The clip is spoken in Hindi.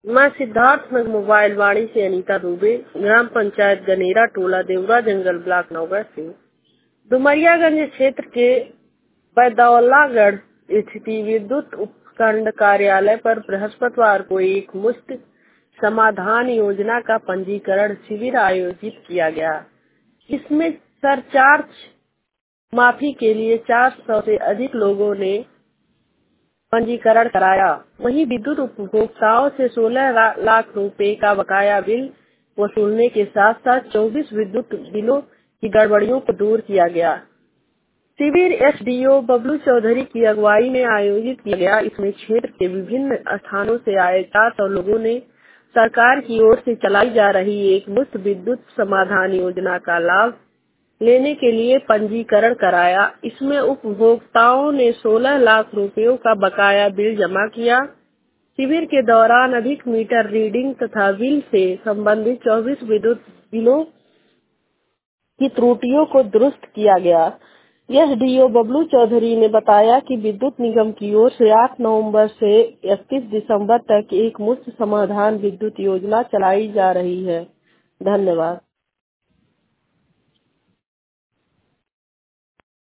मैं सिद्धार्थनगर मोबाइल वाणी से अनीता दुबे, ग्राम पंचायत गनेरा, टोला देवरा जंगल, ब्लॉक नौगढ़ से। डुमरियागंज क्षेत्र के बैदौलागढ़ स्थित विद्युत उपखंड कार्यालय पर बृहस्पतिवार को एक मुफ्त समाधान योजना का पंजीकरण शिविर आयोजित किया गया। इसमें सरचार्ज माफी के लिए 400 से अधिक लोगों ने पंजीकरण कराया। वहीं विद्युत उपभोक्ताओं से 16 लाख रुपए का बकाया बिल वसूलने के साथ साथ 24 विद्युत बिलों की गड़बड़ियों को दूर किया गया। शिविर एसडीओ बबलू चौधरी की अगुवाई में आयोजित किया गया। इसमें क्षेत्र के विभिन्न स्थानों से आए 400 लोगों ने सरकार की ओर से चलाई जा रही एक मुफ्त विद्युत समाधान योजना का लाभ लेने के लिए पंजीकरण कराया। इसमें उपभोक्ताओं ने 16 लाख रुपयों का बकाया बिल जमा किया। शिविर के दौरान अधिक मीटर रीडिंग तथा बिल से संबंधित 24 विद्युत बिलों की त्रुटियों को दुरुस्त किया गया। एसडीओ बबलू चौधरी ने बताया कि विद्युत निगम की ओर से 8 नवंबर से 31 दिसंबर तक एक मुफ्त समाधान विद्युत योजना चलाई जा रही है। धन्यवाद।